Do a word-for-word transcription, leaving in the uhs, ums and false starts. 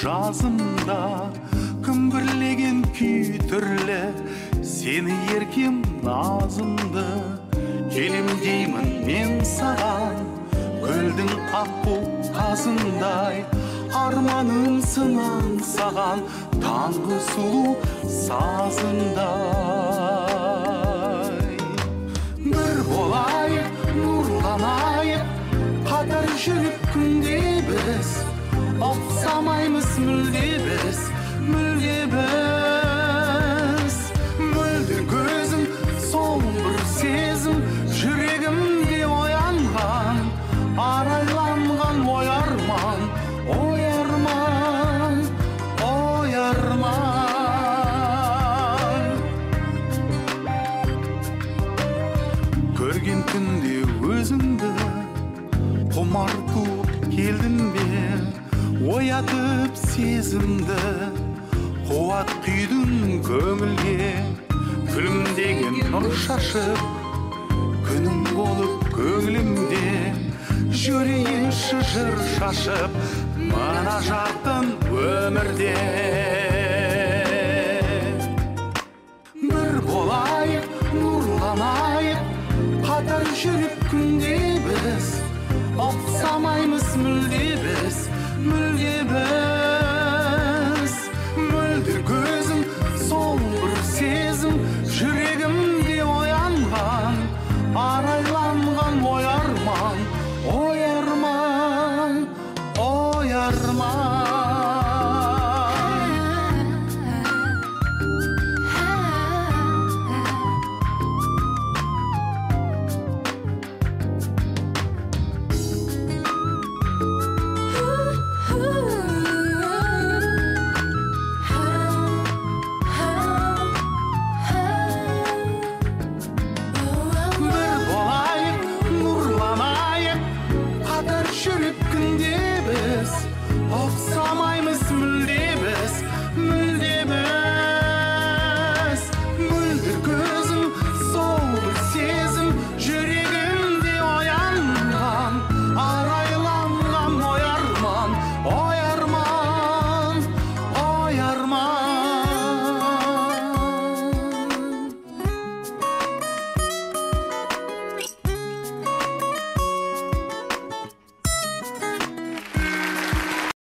жазымда күмбірлеген күй түрлі, сені еркем назымды келем деймін мен саған, көлдің аққу қазындай арманым сынан саған, таңғы сұлу сазындай. Бір болайық, нұрланайық, қатар жүріп күнде біз, ұқсамаймыз мүлде біз, мүлде біз. Мөлдір көзің, сол бір сезім, жүрегімде оянған, арайланған ой арман, ой арман, ой арман. Көрген күнде өзіңді құмар туып келдім бе, оятып сезімді, қуат күйдің көңілге, күлімдеген нұр шашып, күнім болып көңілімде, жүрейін шыжыр шашып, мына жақтың өмірде. Бір болайық, нұрланайық, қатар жүріп күнде біз, ұқсамаймыз мүлде біз, мүлде біз. Мөлдір көзің, сол бір сезім, жүрегімде оянған, арайланған ой арман, ой арман, ой арман. Жүріп күнде біз,